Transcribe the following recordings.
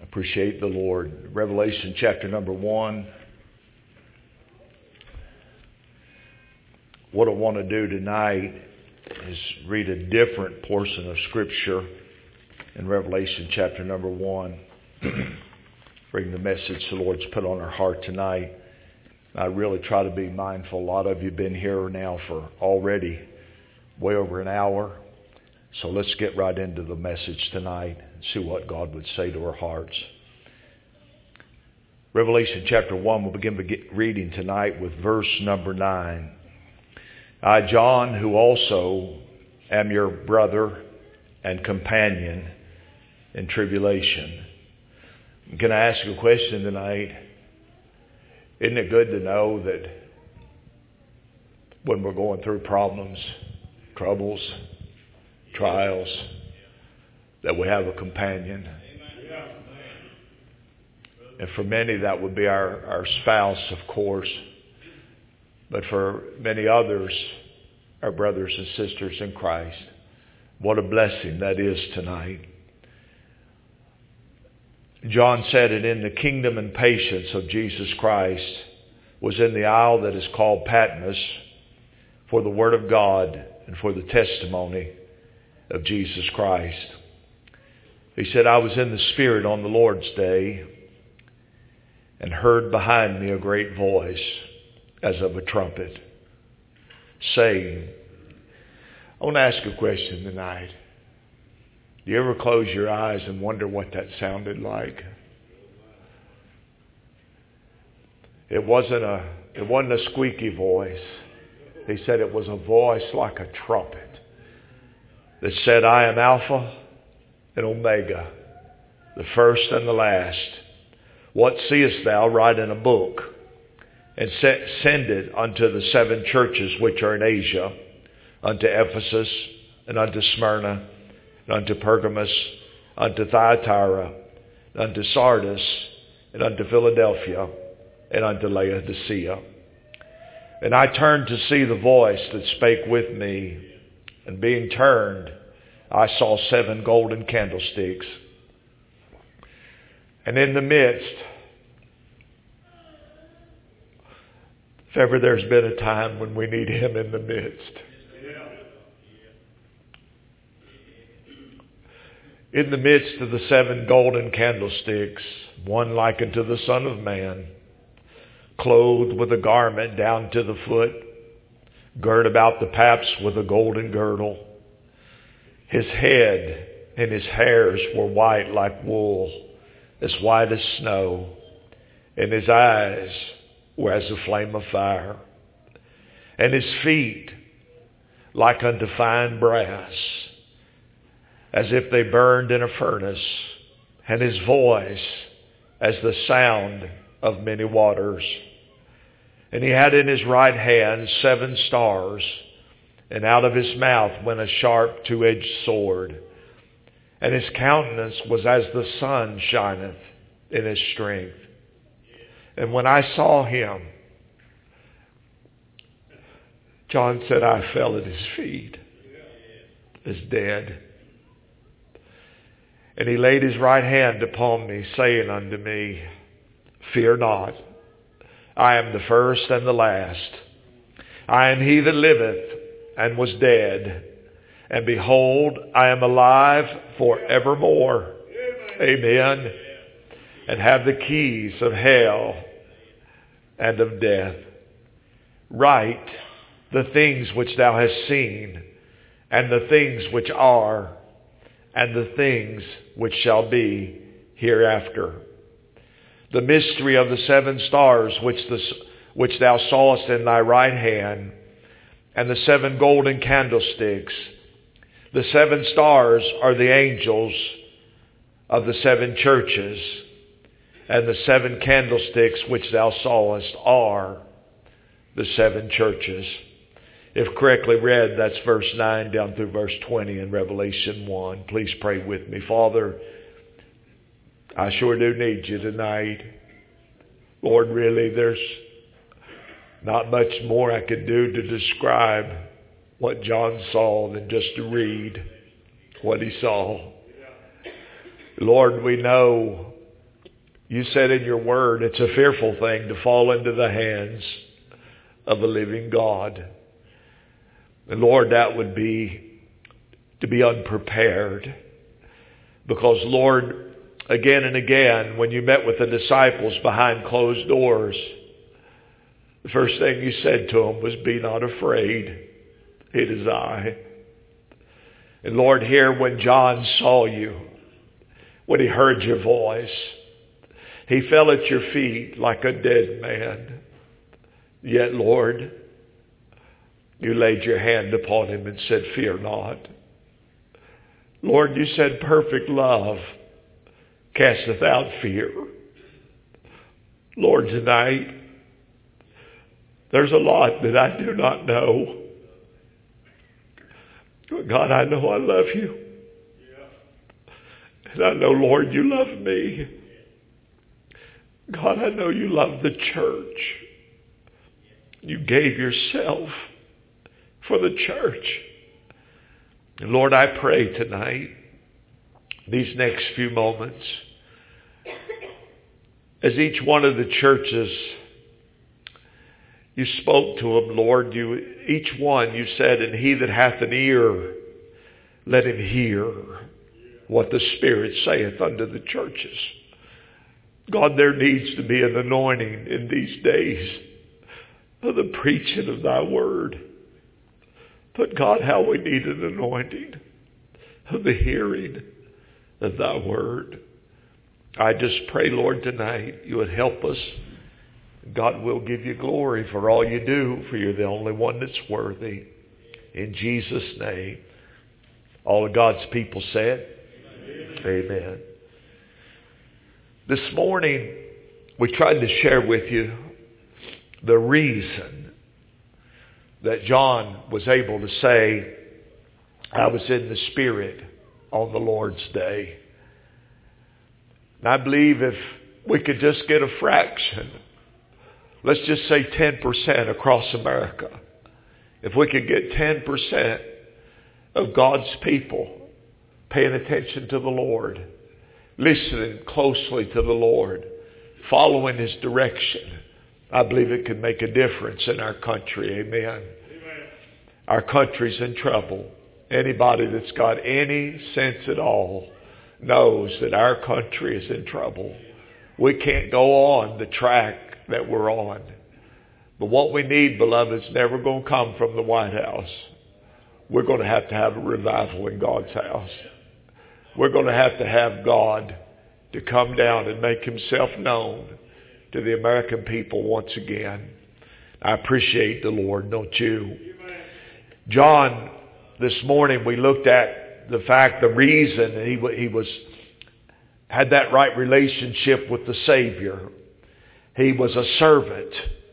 Appreciate the Lord. Revelation chapter number 1. What I want to do tonight is read a different portion of Scripture in Revelation chapter number 1. Bring the message the Lord's put on our heart tonight. I really try to be mindful. A lot of you have been here now for already way over an hour. So let's get right into the message tonight and see what God would say to our hearts. Revelation chapter 1, we'll begin reading tonight with verse number 9. I, John, who also am your brother and companion in tribulation. Can I ask you a question tonight? Isn't it good to know that when we're going through problems, troubles, trials, that we have a companion? And for many that would be our spouse, of course. But for many others, our brothers and sisters in Christ. What a blessing that is tonight. John said it, in the kingdom and patience of Jesus Christ was in the isle that is called Patmos for the word of God and for the testimony of Jesus Christ. He said, I was in the Spirit on the Lord's day and heard behind me a great voice as of a trumpet saying, I want to ask a question tonight. Do you ever close your eyes and wonder what that sounded like? It wasn't a squeaky voice. He said it was a voice like a trumpet that said, I am Alpha and Omega, the first and the last. What seest thou? Write in a book and send it unto the 7 churches which are in Asia, unto Ephesus and unto Smyrna, and unto Pergamos, unto Thyatira, and unto Sardis, and unto Philadelphia, and unto Laodicea. And I turned to see the voice that spake with me, and being turned, I saw 7 golden candlesticks. And in the midst, if ever there's been a time when we need Him in the midst, in the midst of the 7 golden candlesticks, one like unto the Son of Man, clothed with a garment down to the foot, girt about the paps with a golden girdle. His head and his hairs were white like wool, as white as snow, and his eyes were as a flame of fire, and his feet like unto fine brass, as if they burned in a furnace, and his voice as the sound of many waters. And he had in his right hand 7 stars, and out of his mouth went a sharp 2-edged sword. And his countenance was as the sun shineth in his strength. And when I saw him, John said, I fell at his feet as dead. And he laid his right hand upon me, saying unto me, Fear not, I am the first and the last. I am he that liveth and was dead, and behold, I am alive forevermore. Amen. And have the keys of hell and of death. Write the things which thou hast seen, and the things which are, and the things which shall be hereafter. The mystery of the 7 stars which thou sawest in thy right hand, and the 7 golden candlesticks. The 7 stars are the angels of the 7 churches, and the 7 candlesticks which thou sawest are the 7 churches. If correctly read, that's verse 9 down through verse 20 in Revelation 1. Please pray with me. Father, I sure do need you tonight. Lord, really, there's not much more I could do to describe what John saw than just to read what he saw. Lord, we know You said in your word, it's a fearful thing to fall into the hands of a living God. And Lord, that would be to be unprepared. Because Lord, again and again, when you met with the disciples behind closed doors, the first thing you said to them was, be not afraid. It is I. And Lord, here when John saw you, when he heard your voice, he fell at your feet like a dead man. Yet, Lord, you laid your hand upon him and said, fear not. Lord, you said perfect love casteth out fear. Lord, tonight, there's a lot that I do not know. God, I know I love you. And I know, Lord, you love me. God, I know you love the church. You gave yourself for the church. And Lord, I pray tonight, these next few moments, as each one of the churches, you spoke to them, Lord, each one you said, and he that hath an ear, let him hear what the Spirit saith unto the churches. God, there needs to be an anointing in these days of the preaching of thy word. But God, how we need an anointing of the hearing of thy word. I just pray, Lord, tonight you would help us. God will give you glory for all you do, for you're the only one that's worthy. In Jesus' name. All of God's people said, amen. This morning, we tried to share with you the reason that John was able to say, I was in the Spirit on the Lord's day. And I believe if we could just get a fraction, let's just say 10% across America. If we could get 10% of God's people paying attention to the Lord, listening closely to the Lord, following His direction, I believe it could make a difference in our country. Amen. Our country's in trouble. Anybody that's got any sense at all knows that our country is in trouble. We can't go on the track that we're on. But what we need, beloved, is never going to come from the White House. We're going to have a revival in God's house. We're going to have God to come down and make Himself known to the American people once again. I appreciate the Lord, don't you? John, this morning we looked at the reason he had that right relationship with the Savior. He was a servant.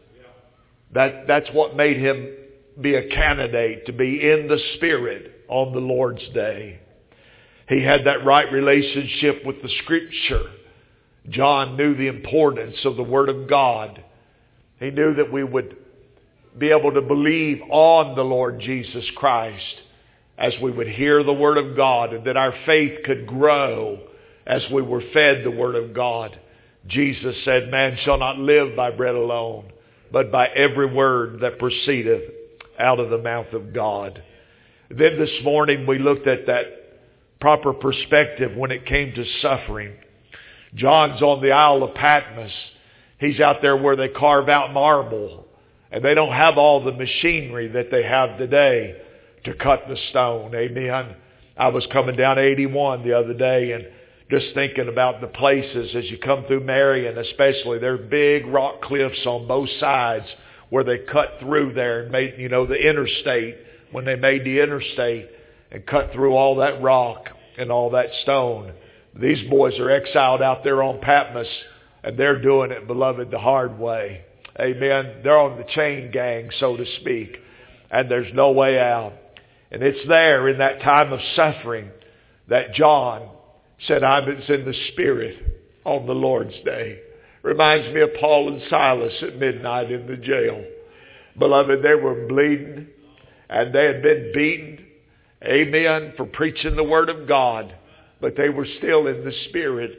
That's what made him be a candidate to be in the Spirit on the Lord's day. He had that right relationship with the Scripture. John knew the importance of the Word of God. He knew that we would be able to believe on the Lord Jesus Christ as we would hear the Word of God, and that our faith could grow as we were fed the Word of God. Jesus said, man shall not live by bread alone, but by every word that proceedeth out of the mouth of God. Then this morning we looked at that proper perspective when it came to suffering. John's on the Isle of Patmos. He's out there where they carve out marble, and they don't have all the machinery that they have today to cut the stone. Amen. I was coming down 81 the other day and just thinking about the places as you come through Marion, especially. There are big rock cliffs on both sides where they cut through there and made, the interstate, when they made the interstate and cut through all that rock and all that stone. These boys are exiled out there on Patmos, and they're doing it, beloved, the hard way. Amen. They're on the chain gang, so to speak, and there's no way out. And it's there in that time of suffering that John said, I was in the Spirit on the Lord's day. Reminds me of Paul and Silas at midnight in the jail. Beloved, they were bleeding and they had been beaten, amen, for preaching the Word of God. But they were still in the Spirit.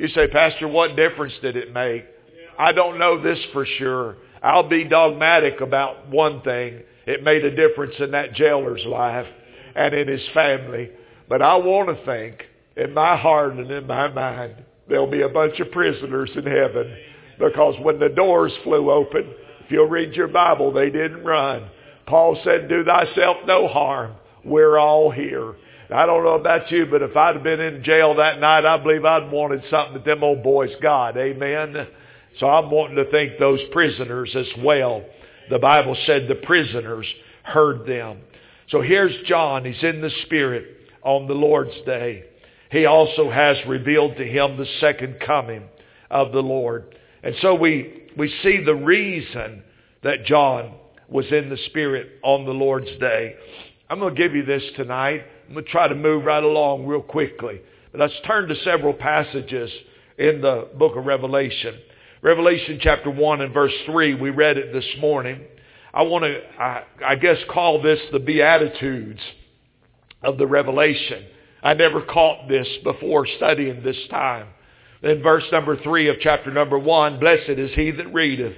You say, Pastor, what difference did it make? I don't know this for sure. I'll be dogmatic about one thing. It made a difference in that jailer's life and in his family. But I want to think, in my heart and in my mind, there'll be a bunch of prisoners in heaven. Because when the doors flew open, if you'll read your Bible, they didn't run. Paul said, do thyself no harm. We're all here. I don't know about you, but if I'd have been in jail that night, I believe I'd wanted something that them old boys got. Amen. So I'm wanting to thank those prisoners as well. The Bible said the prisoners heard them. So here's John. He's in the Spirit on the Lord's day. He also has revealed to him the second coming of the Lord. And so we see the reason that John was in the Spirit on the Lord's day. I'm going to give you this tonight. I'm going to try to move right along real quickly. But let's turn to several passages in the book of Revelation. Revelation chapter 1 and verse 3, we read it this morning. I want to, I guess, call this the Beatitudes of the Revelation. I never caught this before studying this time. In verse number 3 of chapter number 1, blessed is he that readeth,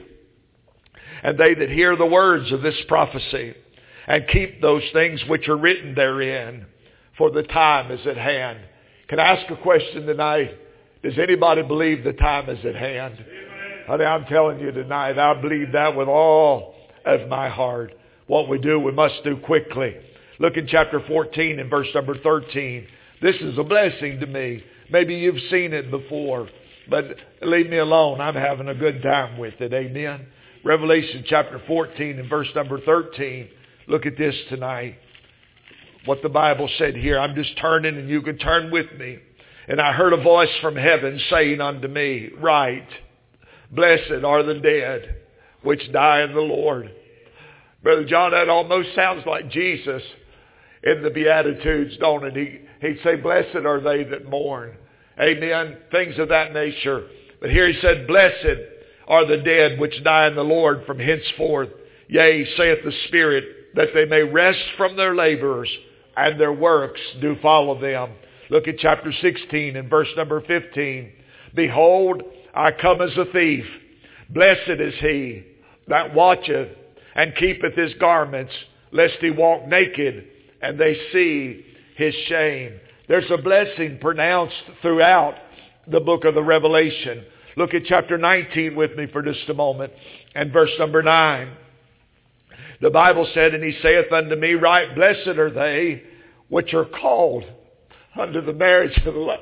and they that hear the words of this prophecy, and keep those things which are written therein, for the time is at hand. Can I ask a question tonight? Does anybody believe the time is at hand? Honey, I'm telling you tonight, I believe that with all of my heart. What we do, we must do quickly. Look in chapter 14 and verse number 13. This is a blessing to me. Maybe you've seen it before, but leave me alone. I'm having a good time with it. Amen. Revelation chapter 14 and verse number 13. Look at this tonight. What the Bible said here. I'm just turning and you can turn with me. And I heard a voice from heaven saying unto me, write, blessed are the dead which die in the Lord. Brother John, that almost sounds like Jesus in the Beatitudes, don't it? He'd say, blessed are they that mourn. Amen. Things of that nature. But here he said, blessed are the dead which die in the Lord from henceforth. Yea, saith the Spirit, that they may rest from their labors, and their works do follow them. Look at chapter 16 and verse number 15. Behold, I come as a thief. Blessed is he that watcheth and keepeth his garments, lest he walk naked, and they see his shame. There's a blessing pronounced throughout the book of the Revelation. Look at chapter 19 with me for just a moment, and verse number 9. The Bible said, and he saith unto me, right, blessed are they which are called unto the marriage of the Lamb.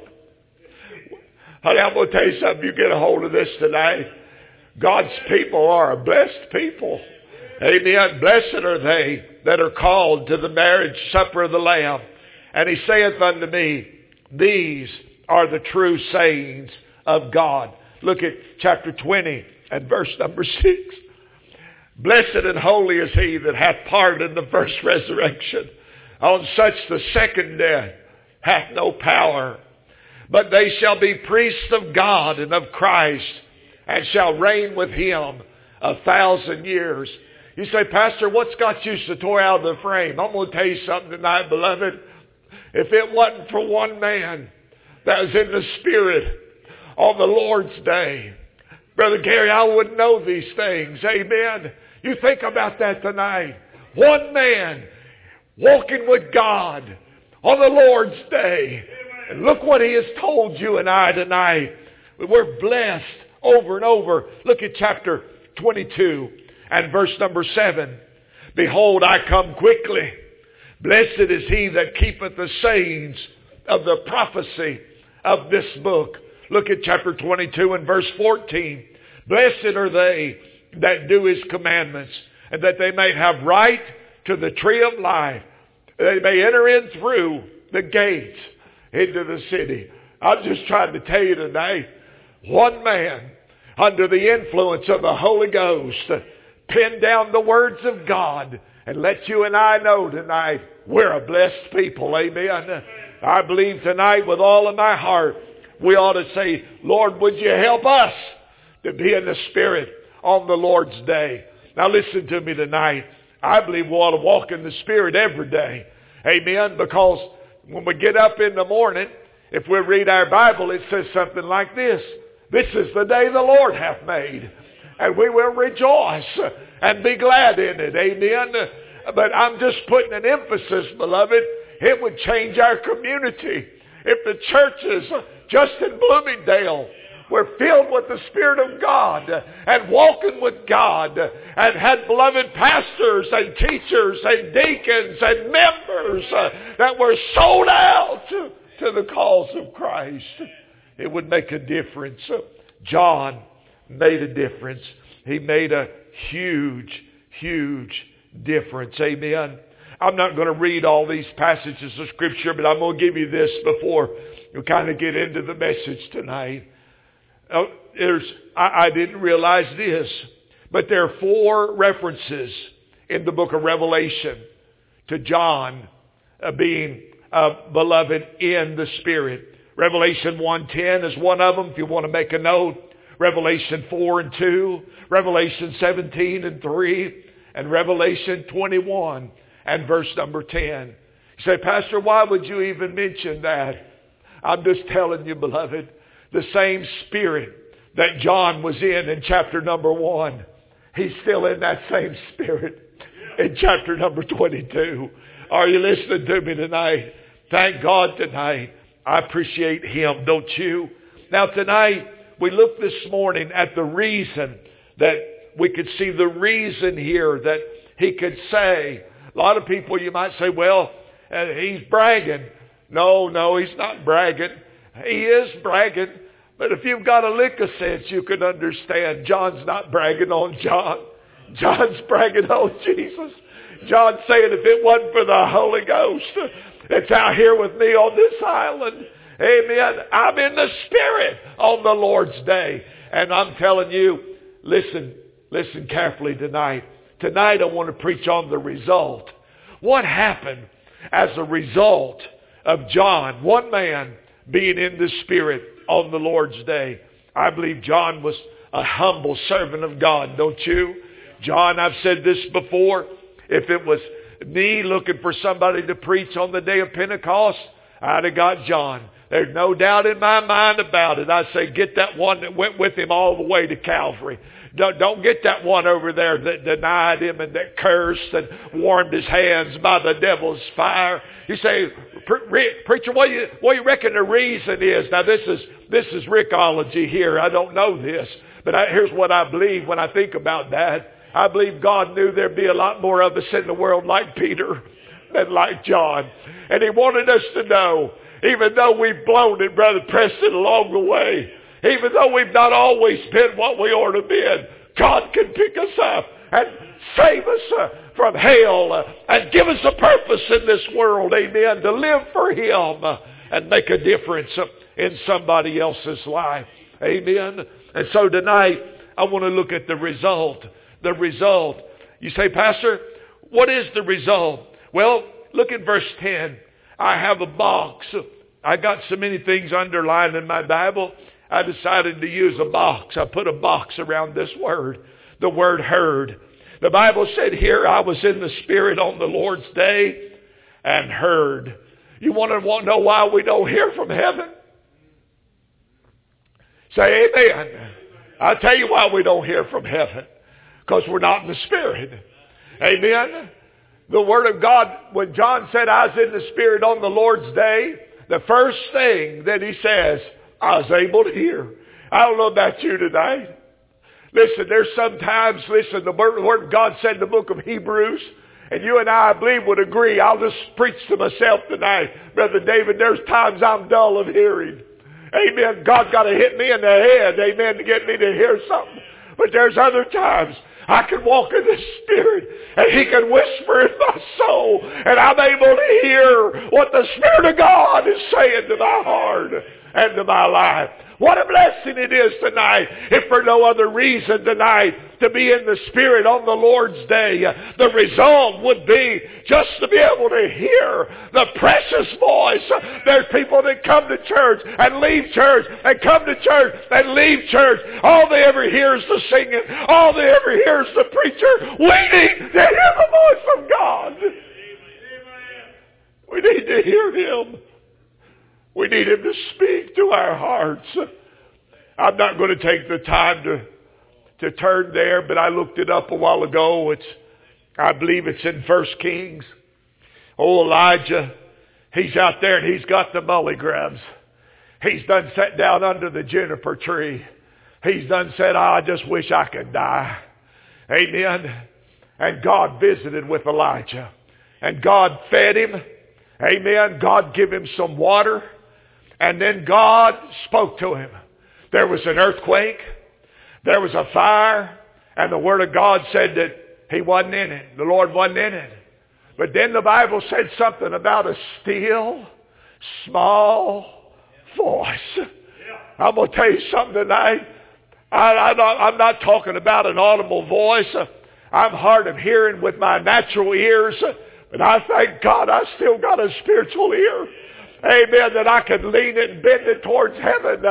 Honey, I'm going to tell you something. You get a hold of this tonight. God's people are a blessed people. Amen. Blessed are they that are called to the marriage supper of the Lamb. And he saith unto me, these are the true sayings of God. Look at chapter 20 and verse number 6. Blessed and holy is he that hath part in the first resurrection. On such the second death hath no power. But they shall be priests of God and of Christ, and shall reign with him 1,000 years. You say, Pastor, what's got you so tore out of the frame? I'm going to tell you something tonight, beloved. If it wasn't for one man that was in the Spirit on the Lord's day, Brother Gary, I wouldn't know these things. Amen. You think about that tonight. One man walking with God on the Lord's day. And look what he has told you and I tonight. We're blessed over and over. Look at chapter 22 and verse number 7. Behold, I come quickly. Blessed is he that keepeth the sayings of the prophecy of this book. Look at chapter 22 and verse 14. Blessed are they that do his commandments, and that they may have right to the tree of life. They may enter in through the gates into the city. I'm just trying to tell you tonight, one man under the influence of the Holy Ghost penned down the words of God and let you and I know tonight we're a blessed people. Amen. I believe tonight with all of my heart we ought to say, Lord, would you help us to be in the Spirit on the Lord's day. Now listen to me tonight. I believe we ought to walk in the Spirit every day. Amen. Because when we get up in the morning If we read our Bible, it says something like this. This is the day the Lord hath made, and we will rejoice and be glad in it. Amen. But I'm just putting an emphasis, beloved. It would change our community if the churches just in Bloomingdale were filled with the Spirit of God and walking with God and had beloved pastors and teachers and deacons and members that were sold out to the cause of Christ. It would make a difference. John made a difference. He made a huge, huge difference. Amen. I'm not going to read all these passages of Scripture, but I'm going to give you this before you kind of get into the message tonight. I didn't realize this, but there are 4 references in the book of Revelation to John being beloved in the Spirit. Revelation 1:10 is one of them, if you want to make a note. Revelation 4:2, Revelation 17:3, and Revelation 21 and verse number 10. You say, Pastor, why would you even mention that? I'm just telling you, beloved, the same Spirit that John was in chapter number 1, he's still in that same Spirit in chapter number 22. Are you listening to me tonight? Thank God tonight. I appreciate Him, don't you? Now tonight, we look this morning at the reason that we could see the reason here that he could say. A lot of people, you might say, well, he's bragging. No, he's not bragging. He is bragging. But if you've got a lick of sense, you can understand John's not bragging on John. John's bragging on Jesus. John's saying, if it wasn't for the Holy Ghost that's out here with me on this island, amen, I'm in the Spirit on the Lord's day. And I'm telling you, listen carefully tonight. Tonight I want to preach on the result. What happened as a result of John, one man, being in the Spirit on the Lord's day? I believe John was a humble servant of God, don't you? John, I've said this before, if it was me looking for somebody to preach on the day of Pentecost, I'd have got John. There's no doubt in my mind about it. I say, get that one that went with him all the way to Calvary. Don't get that one over there that denied him and that cursed and warmed his hands by the devil's fire. You say, preacher, what do you reckon the reason is? Now this is Rickology here. I don't know this, but here's what I believe when I think about that. I believe God knew there'd be a lot more of us in the world like Peter than like John. And He wanted us to know, even though we've blown it, Brother Preston, along the way, even though we've not always been what we ought to be, God can pick us up and save us from hell and give us a purpose in this world, amen, to live for Him and make a difference in somebody else's life, amen. And so tonight, I want to look at the result. The result. You say, Pastor, what is the result? Well, look at verse 10. I have a box. I got so many things underlined in my Bible, I decided to use a box. I put a box around this word, the word heard. The Bible said here, I was in the Spirit on the Lord's day and heard. You want to know why we don't hear from heaven? Say amen. I'll tell you why we don't hear from heaven. Because we're not in the Spirit. Amen. The Word of God, when John said I was in the Spirit on the Lord's day, the first thing that he says, I was able to hear. I don't know about you tonight. Listen, there's sometimes, the Word of God said in the book of Hebrews, and you and I believe would agree. I'll just preach to myself tonight. Brother David, there's times I'm dull of hearing. Amen. God's got to hit me in the head, amen, to get me to hear something. But there's other times I can walk in the Spirit and He can whisper in my soul and I'm able to hear what the Spirit of God is saying to my heart and to my life. What a blessing it is tonight, if for no other reason tonight, to be in the Spirit on the Lord's day. The result would be just to be able to hear the precious voice. There's people that come to church and leave church and come to church and leave church. All they ever hear is the singing. All they ever hear is the preacher. We need to hear the voice of God. We need to hear Him. We need Him to speak to our hearts. I'm not going to take the time to turn there, but I looked it up a while ago. I believe it's in 1 Kings. Oh, Elijah, he's out there and he's got the mullygrubs. He's done sat down under the juniper tree. He's done said, I just wish I could die. Amen. And God visited with Elijah. And God fed him. Amen. God gave him some water. And then God spoke to him. There was an earthquake. There was a fire. And the Word of God said that He wasn't in it. The Lord wasn't in it. But then the Bible said something about a still, small voice. I'm going to tell you something tonight. I'm not talking about an audible voice. I'm hard of hearing with my natural ears. But I thank God I still got a spiritual ear. Amen. That I can lean it and bend it towards heaven.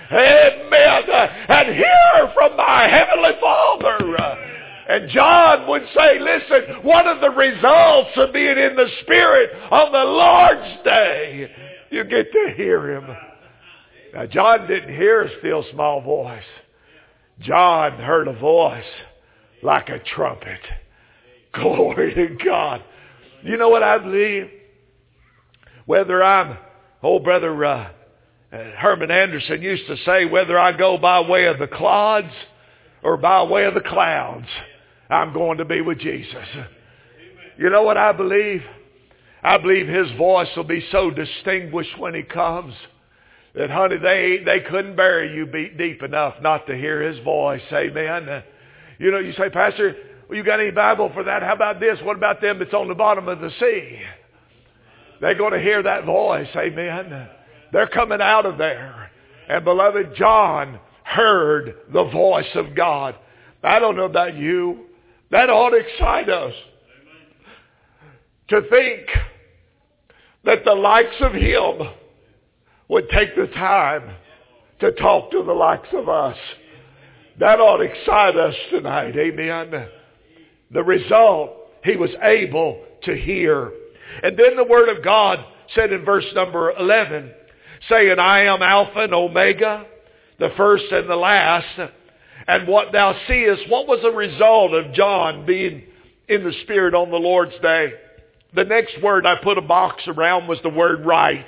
Amen. And hear from my Heavenly Father. And John would say, listen, one of the results of being in the Spirit on the Lord's Day, you get to hear Him. Now, John didn't hear a still small voice. John heard a voice like a trumpet. Glory to God. You know what I believe? Whether I'm, Brother Herman Anderson used to say, whether I go by way of the clods or by way of the clouds, I'm going to be with Jesus. You know what I believe? I believe His voice will be so distinguished when He comes that, honey, they couldn't bury you deep enough not to hear His voice. Amen. You know, you say, Pastor, well, you got any Bible for that? How about this? What about them that's on the bottom of the sea? They're going to hear that voice. Amen. They're coming out of there. And beloved, John heard the voice of God. I don't know about you. That ought to excite us. To think that the likes of Him would take the time to talk to the likes of us. That ought to excite us tonight. Amen. The result, He was able to hear. And then the Word of God said in verse number 11, saying, I am Alpha and Omega, the first and the last. And what thou seest, what was the result of John being in the Spirit on the Lord's Day? The next word I put a box around was the word right.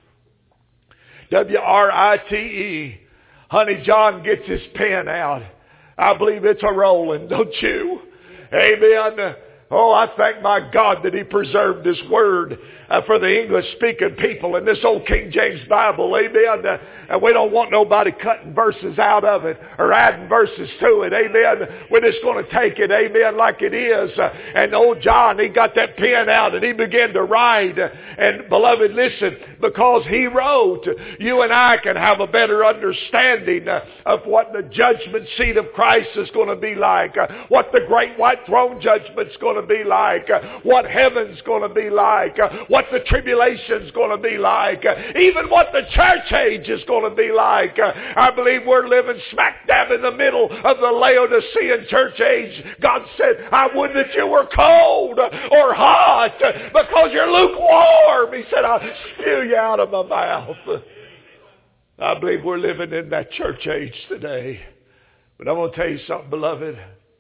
W-R-I-T-E. Honey, John gets his pen out. I believe it's a rolling, don't you? Amen. Oh, I thank my God that He preserved His Word for the English-speaking people in this old King James Bible. Amen. And we don't want nobody cutting verses out of it or adding verses to it. Amen. We're just going to take it, amen, like it is. And old John, he got that pen out and he began to write. And beloved, listen, because he wrote, you and I can have a better understanding of what the judgment seat of Christ is going to be like, what the great white throne judgment's going to be like, what heaven's going to be like, what the tribulation's going to be like, even what the church age is going to be like. I believe we're living smack dab in the middle of the Laodicean church age. God said, I would that you were cold or hot because you're lukewarm. He said, I'll spew you out of my mouth. I believe we're living in that church age today. But I'm going to tell you something, beloved.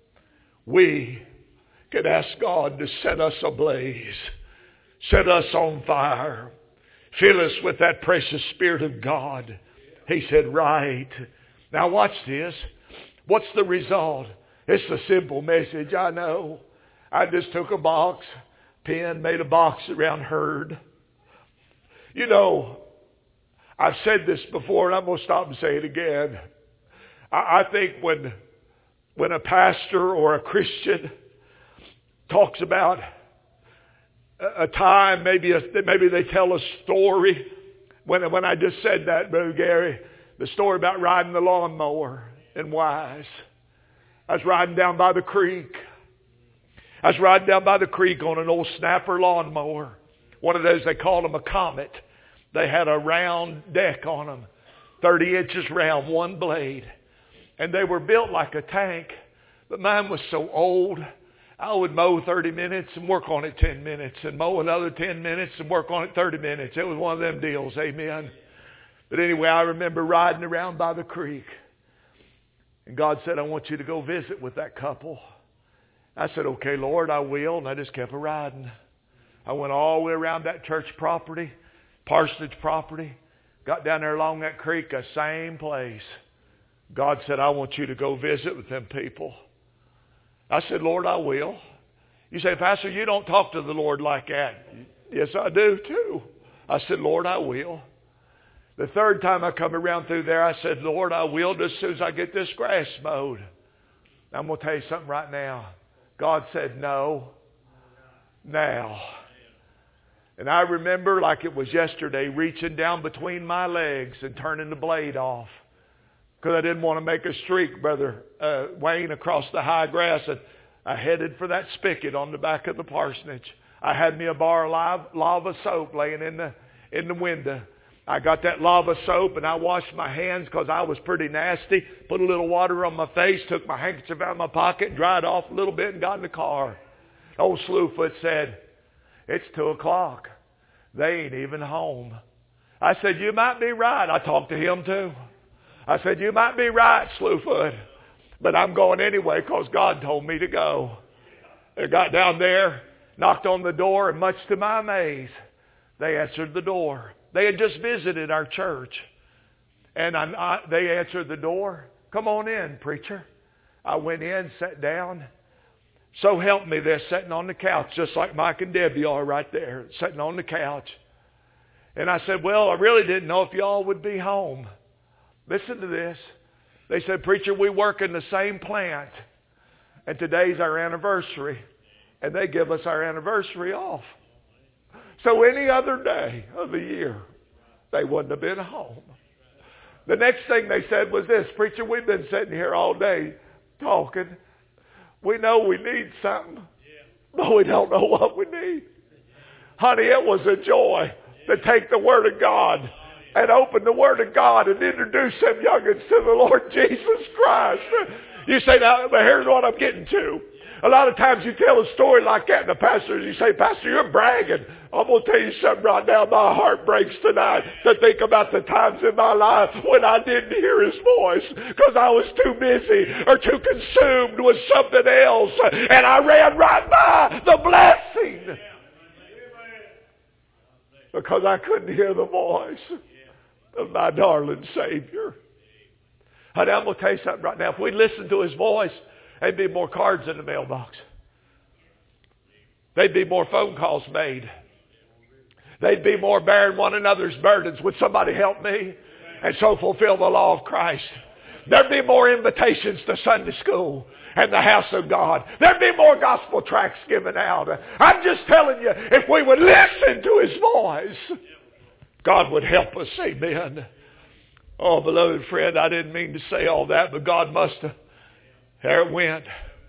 We can ask God to set us ablaze, set us on fire, fill us with that precious Spirit of God. He said, right. Now watch this. What's the result? It's a simple message, I know. I just took a box, pen, made a box around Herd. You know, I've said this before and I'm going to stop and say it again. I think when a pastor or a Christian talks about a time, maybe they tell a story. When I just said that, Brother Gary, the story about riding the lawnmower in Wise. I was riding down by the creek. I was riding down by the creek on an old snapper lawnmower. One of those, they called them a Comet. They had a round deck on them, 30 inches round, one blade. And they were built like a tank. But mine was so old, I would mow 30 minutes and work on it 10 minutes. And mow another 10 minutes and work on it 30 minutes. It was one of them deals, amen. But anyway, I remember riding around by the creek. And God said, I want you to go visit with that couple. I said, okay, Lord, I will. And I just kept riding. I went all the way around that church property, parsonage property. Got down there along that creek, the same place. God said, I want you to go visit with them people. I said, Lord, I will. You say, Pastor, you don't talk to the Lord like that. Yes, I do too. I said, Lord, I will. The third time I come around through there, I said, Lord, I will just as soon as I get this grass mowed. I'm going to tell you something right now. God said, no, now. And I remember like it was yesterday, reaching down between my legs and turning the blade off. Because I didn't want to make a streak, Brother Wayne, across the high grass. And I headed for that spigot on the back of the parsonage. I had me a bar of lava soap laying in the window. I got that lava soap and I washed my hands because I was pretty nasty. Put a little water on my face, took my handkerchief out of my pocket, dried off a little bit and got in the car. Old Slewfoot said, it's 2 o'clock. They ain't even home. I said, you might be right. I talked to him too. I said, you might be right, Slewfoot. But I'm going anyway because God told me to go. I got down there, knocked on the door, and much to my amaze, they answered the door. They had just visited our church. And they answered the door. Come on in, preacher. I went in, sat down. So help me, they're sitting on the couch, just like Mike and Debbie are right there, sitting on the couch. And I said, well, I really didn't know if y'all would be home. Listen to this. They said, preacher, we work in the same plant. And today's our anniversary. And they give us our anniversary off. So any other day of the year, they wouldn't have been home. The next thing they said was this, preacher, we've been sitting here all day talking. We know we need something, but we don't know what we need. Honey, it was a joy to take the Word of God and open the Word of God and introduce them youngins to the Lord Jesus Christ. You say, now, but here's what I'm getting to. A lot of times you tell a story like that, and the pastor, you say, Pastor, you're bragging. I'm going to tell you something right now. My heart breaks tonight to think about the times in my life when I didn't hear His voice because I was too busy or too consumed with something else. And I ran right by the blessing because I couldn't hear the voice of my darling Savior. And I'm going to tell you something right now. If we listen to His voice, there'd be more cards in the mailbox. There'd be more phone calls made. They'd be more bearing one another's burdens. Would somebody help me? And so fulfill the law of Christ. There'd be more invitations to Sunday school and the house of God. There'd be more gospel tracts given out. I'm just telling you, if we would listen to His voice, God would help us. Amen. Oh, beloved friend, I didn't mean to say all that, but God must have. There it went.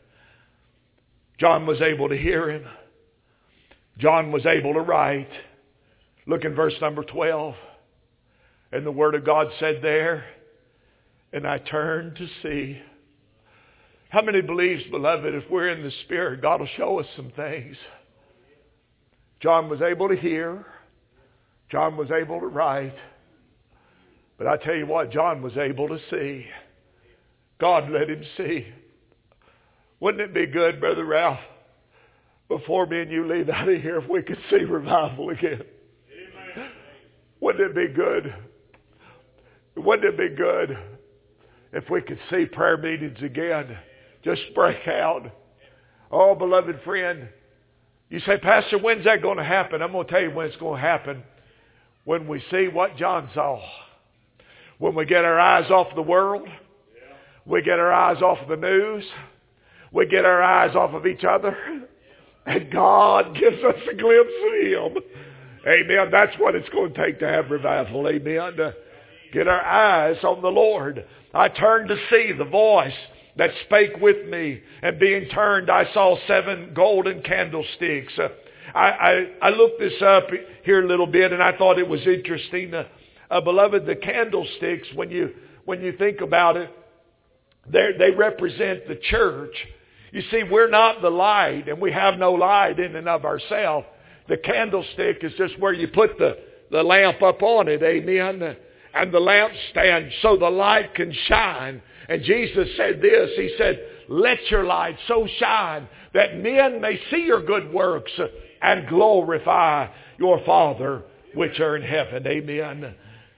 John was able to hear Him. John was able to write. Look in verse number 12. And the Word of God said there, and I turned to see. How many believes, beloved, if we're in the Spirit, God will show us some things. John was able to hear. John was able to write. But I tell you what, John was able to see. God let him see. Wouldn't it be good, Brother Ralph, before me and you leave out of here, if we could see revival again? Amen. Wouldn't it be good? Wouldn't it be good if we could see prayer meetings again? Just break out. Oh, beloved friend, you say, Pastor, when's that going to happen? I'm going to tell you when it's going to happen. When we see what John saw. When we get our eyes off the world. We get our eyes off of the news. We get our eyes off of each other. And God gives us a glimpse of Him. Amen. That's what it's going to take to have revival. Amen. To get our eyes on the Lord. I turned to see the voice that spake with me. And being turned, I saw 7 golden candlesticks. I looked this up here a little bit, and I thought it was interesting. Beloved, the candlesticks, when you think about it, they represent the church. You see, we're not the light, and we have no light in and of ourselves. The candlestick is just where you put the lamp up on it, amen? and the lampstand so the light can shine. And Jesus said this, He said, let your light so shine that men may see your good works and glorify your Father which are in heaven. Amen.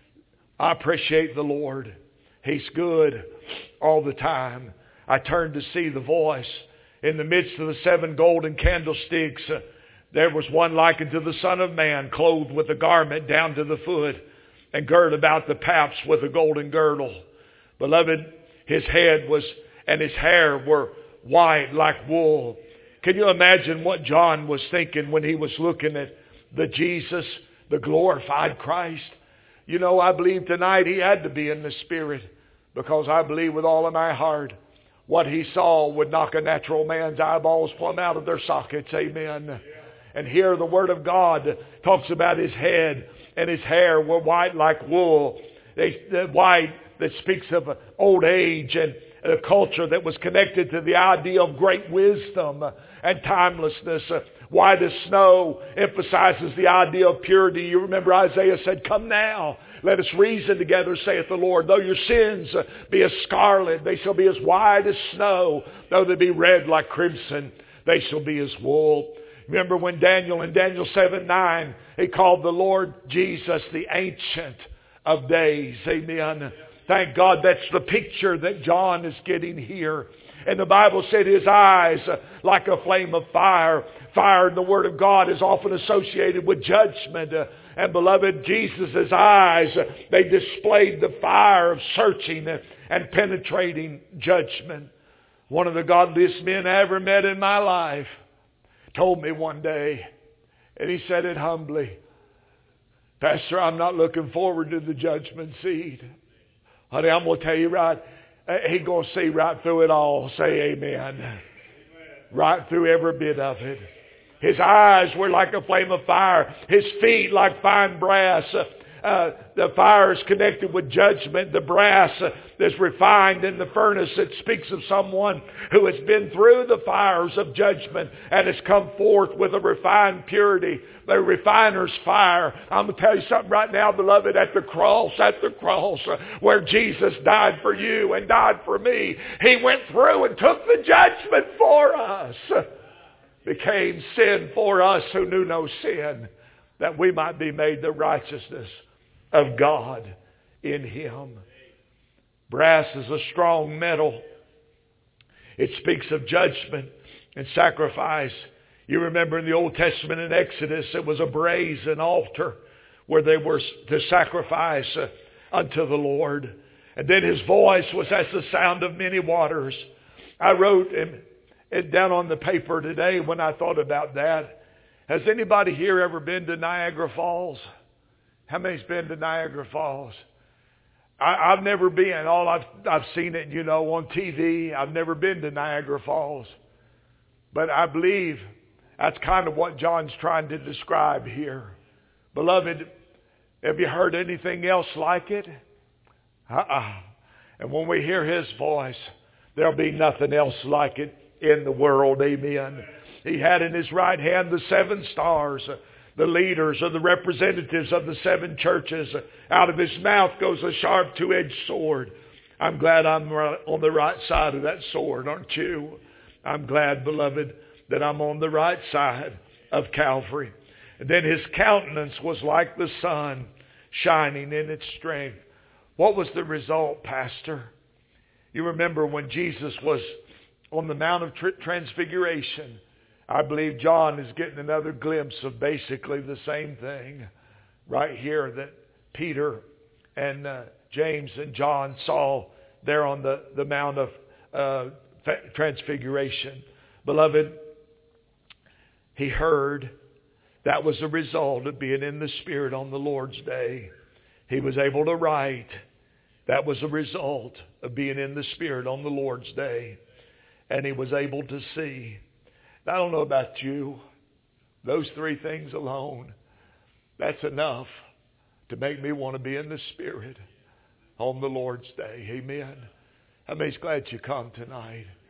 I appreciate the Lord. He's good all the time. I turned to see the voice. In the midst of the 7 golden candlesticks, there was one likened to the Son of Man, clothed with a garment down to the foot, and girt about the paps with a golden girdle. Beloved, his head was, and his hair were white like wool. Can you imagine what John was thinking when he was looking at the Jesus, the glorified Christ? You know, I believe tonight he had to be in the Spirit, because I believe with all of my heart what he saw would knock a natural man's eyeballs plumb out of their sockets. Amen. And here the Word of God talks about his head and his hair were white like wool. The white that speaks of old age and a culture that was connected to the idea of great wisdom and timelessness. White as snow emphasizes the idea of purity. You remember Isaiah said, come now, let us reason together, saith the Lord. Though your sins be as scarlet, they shall be as white as snow. Though they be red like crimson, they shall be as wool. Remember when Daniel, in Daniel 7:9, he called the Lord Jesus the Ancient of Days. Amen. Thank God that's the picture that John is getting here. And the Bible said his eyes like a flame of fire. Fire in the Word of God is often associated with judgment. And beloved, Jesus' eyes, they displayed the fire of searching and penetrating judgment. One of the godliest men I ever met in my life told me one day, and he said it humbly, Pastor, I'm not looking forward to the judgment seat. Honey, I'm going to tell you right, He's going to see right through it all. Say amen. Right through every bit of it. His eyes were like a flame of fire. His feet like fine brass. The fire is connected with judgment. The brass that's refined in the furnace. It speaks of someone who has been through the fires of judgment and has come forth with a refined purity. The refiner's fire. I'm going to tell you something right now, beloved. At the cross, where Jesus died for you and died for me, He went through and took the judgment for us. Became sin for us who knew no sin, that we might be made the righteousness of God in Him. Brass is a strong metal. It speaks of judgment and sacrifice. You remember in the Old Testament in Exodus, it was a brazen altar where they were to sacrifice unto the Lord. And then His voice was as the sound of many waters. I wrote it down on the paper today when I thought about that. Has anybody here ever been to Niagara Falls? How many's been to Niagara Falls? I've never been. All I've seen it, on TV. I've never been to Niagara Falls. But I believe that's kind of what John's trying to describe here. Beloved, have you heard anything else like it? And when we hear His voice, there'll be nothing else like it in the world. Amen. He had in His right hand the 7 stars, the leaders or the representatives of the 7 churches. Out of His mouth goes a sharp 2-edged sword. I'm glad I'm on the right side of that sword, aren't you? I'm glad, beloved, that I'm on the right side of Calvary. And then His countenance was like the sun, shining in its strength. What was the result, Pastor? You remember when Jesus was on the Mount of Transfiguration. I believe John is getting another glimpse of basically the same thing right here that Peter and James and John saw there on the Mount of Transfiguration. Beloved, he heard. That was the result of being in the Spirit on the Lord's day. He was able to write. That was the result of being in the Spirit on the Lord's day. And he was able to see. I don't know about you. Those 3 things alone, that's enough to make me want to be in the Spirit on the Lord's day. Amen. How many's glad you come tonight?